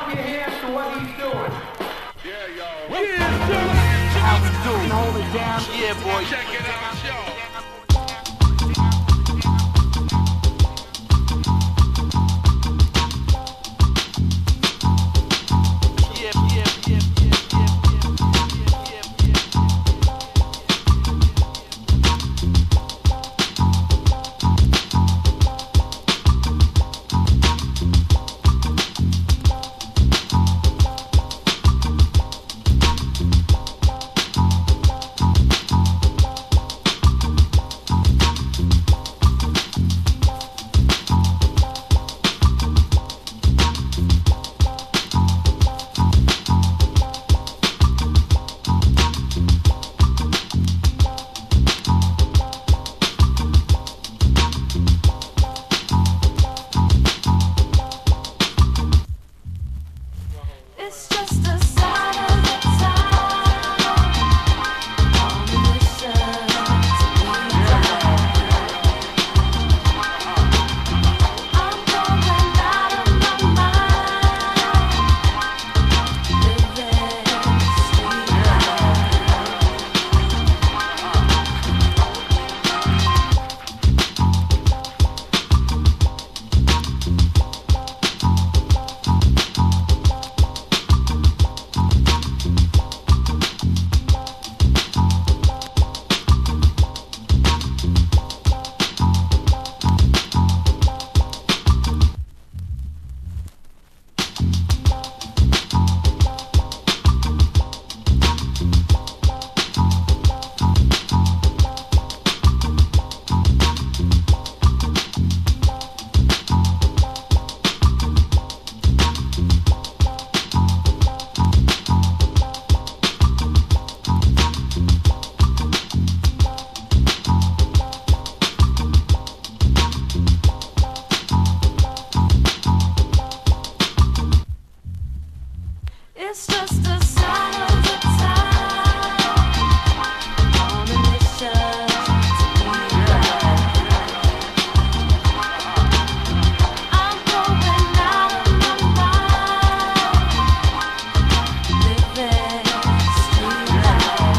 your hands to what he's doing. Yeah, y'all. Yeah, sir. How we do? Hold it down. Yeah, boy. Check it out, y'all. It's just a sign of the time. On a mission to be right. I'm going out of my mind, living street life.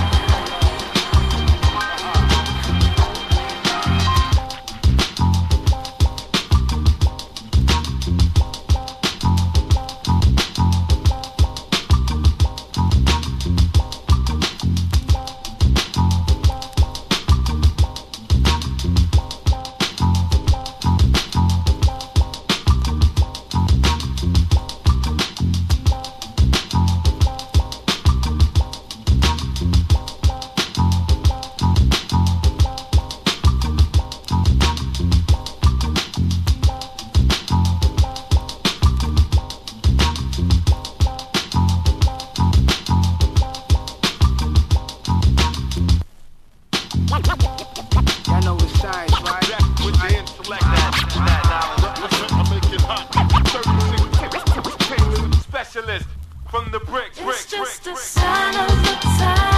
Y'all know it's science, right? With the intellect that knowledge. I make it hot. 36 specialist from the bricks. It's just a sign of the time.